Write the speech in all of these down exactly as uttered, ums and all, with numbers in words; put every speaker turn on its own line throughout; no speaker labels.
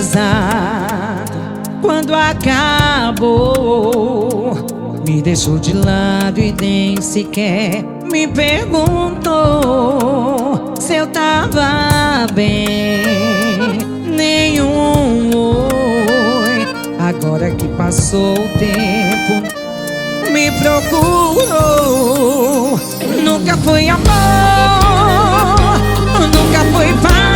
pesado quando acabou. Me deixou de lado e nem sequer me perguntou se eu tava bem. Nenhum oi. Agora que passou o tempo, me procurou. Nunca foi amor, nunca foi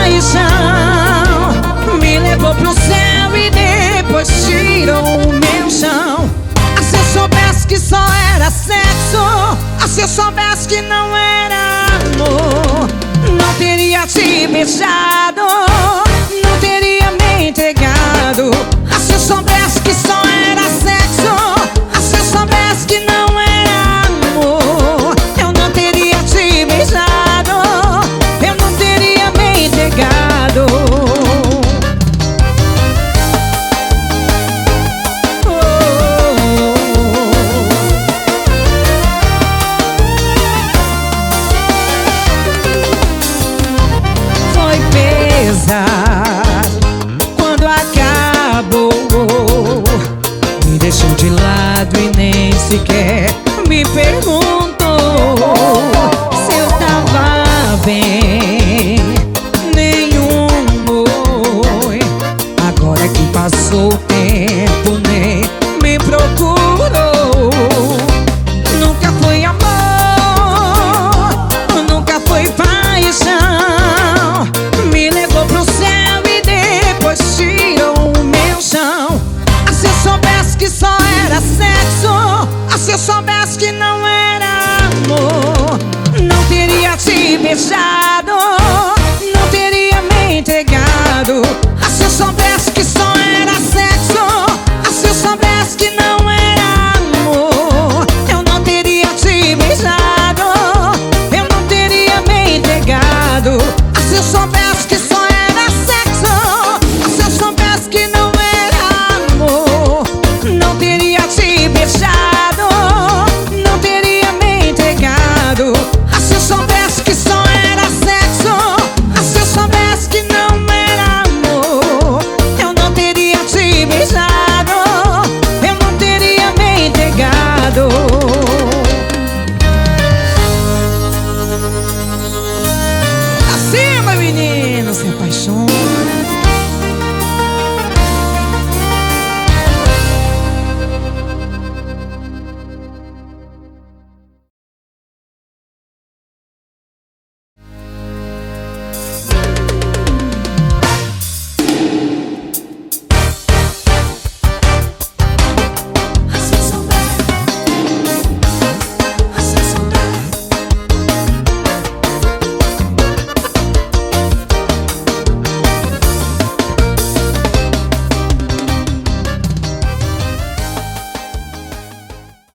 paixão. Me levou pro céu e depois tirou o meu chão. Ah, se eu soubesse que só era sexo, ah, se eu soubesse que não era amor, não teria te beijado, não teria me entregado. Ah, se eu soubesse que só era sexo, ah, se eu soubesse que não era amor, eu não teria te beijado, eu não teria me entregado. Foi pesado quando acabou. Me deixou de lado e nem sequer me perguntou se eu tava bem. Nenhum oi. Agora que passou o tempo, nem me procurou.